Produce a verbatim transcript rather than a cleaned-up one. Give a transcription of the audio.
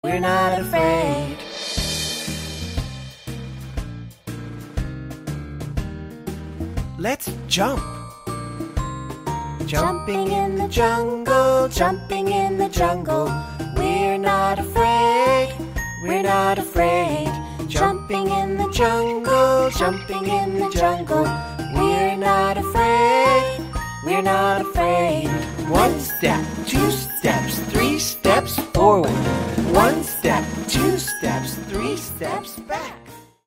We're not afraid. Let's jump. Jumping in the jungle, jumping in the jungle. We're not afraid, we're not afraid. Jumping in the jungle, jumping in the jungle. We're not afraid, we're not afraid. One step, two steps, three steps forward. One step, two steps, three steps back.